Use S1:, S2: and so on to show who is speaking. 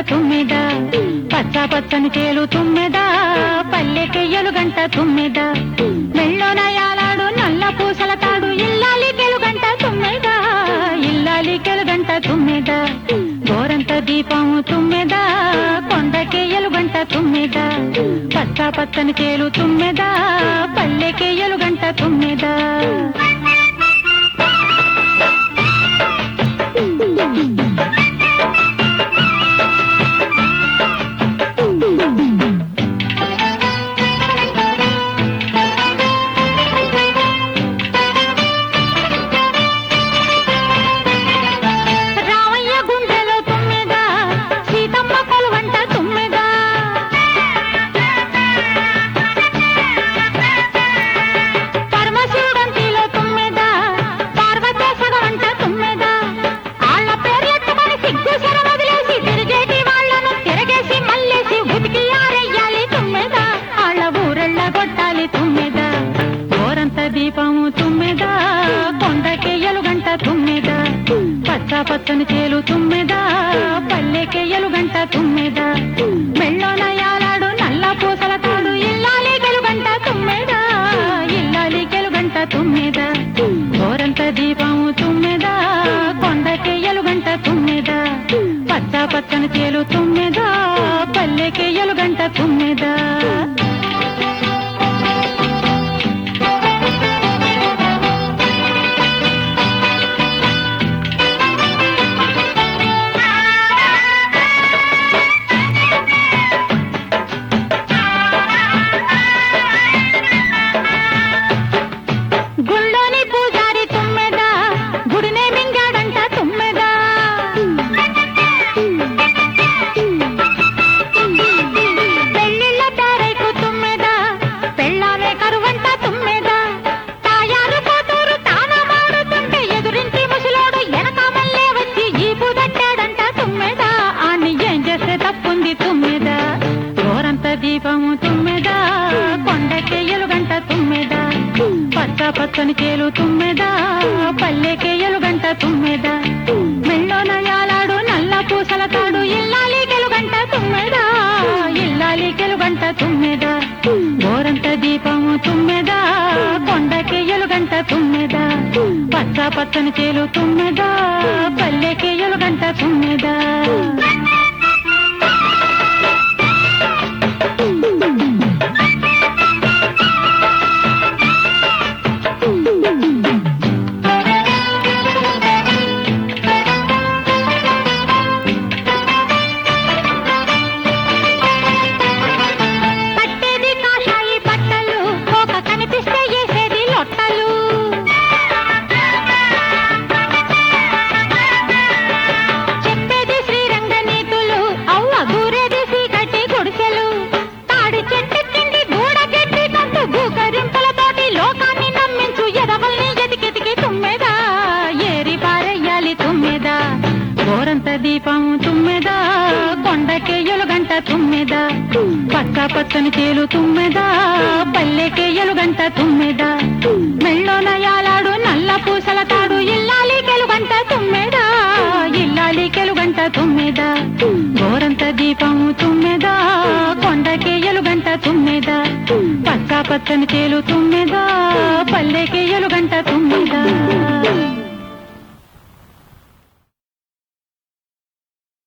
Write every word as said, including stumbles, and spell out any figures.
S1: తుమ్మెద పచ్చ పచ్చని చేలు తుమ్మెద పల్లెకెయ్యలు గంట తుమ్మెద మెళ్ళోన యాలాడు నల్ల పూసల తాడు ఇల్లాలి కెలుగంట తుమ్మెద ఇల్లాలి కెలుగంట తుమ్మెద గోరంత దీపము తుమ్మెద కొండకెయ్యలు గంట తుమ్మెద పచ్చ పచ్చని చేలు తుమ్మెద పల్లెకెయ్యలు గంట తుమ్మెద దీపము తుమ్మెద కొండకెయ్యలు గంట తుమ్మెద పచ్చ పచ్చని చేలు తుమ్మెద పల్లెకెయ్యలు గంట తుమ్మెద మెళ్ళోన యాలాడు నల్ల పూసల తాడు ఇల్లాలి గెలుగంట తుమ్మెద ఇల్లాలి గెలుగంట తుమ్మెద గోరంత దీపము తుమ్మెద కొండకెయ్యలు గంట తుమ్మెద పచ్చ పచ్చని చేలు తుమ్మెద పల్లెకెయ్యలు గంట తుమ్మెద దీపము తుమ్మెద కొండకెయ్యలు గంట తుమ్మెద పచ్చ పచ్చని చేలు తుమ్మెద పల్లెకెయ్యలు గంట తుమ్మెద మెళ్ళోన యాలాడు నల్ల పూసల తాడు ఇల్లాలి గెలుగంట తుమ్మెద ఇల్లాలి గెలుగంట తుమ్మెద గోరంత దీపము తుమ్మెద కొండకెయ్యలు గంట తుమ్మెద పచ్చ పచ్చని చేలు తుమ్మెద పల్లెకెయ్యలు గంట తుమ్మెద దీపము తుమ్మెద కొండకెయ్యలు గంట తుమ్మెద పచ్చ పచ్చని చేలు తుమ్మెద పల్లెకెయ్యలు గంట తుమ్మెద మెళ్ళోన యాలాడు నల్ల పూసల తాడు ఇల్లాలి కెలుగంట తుమ్మెద ఇల్లాలి కెలుగంట తుమ్మెద గోరంత దీపము తుమ్మెద కొండకెయ్యలు గంట తుమ్మెద పచ్చ పచ్చని చేలు తుమ్మెద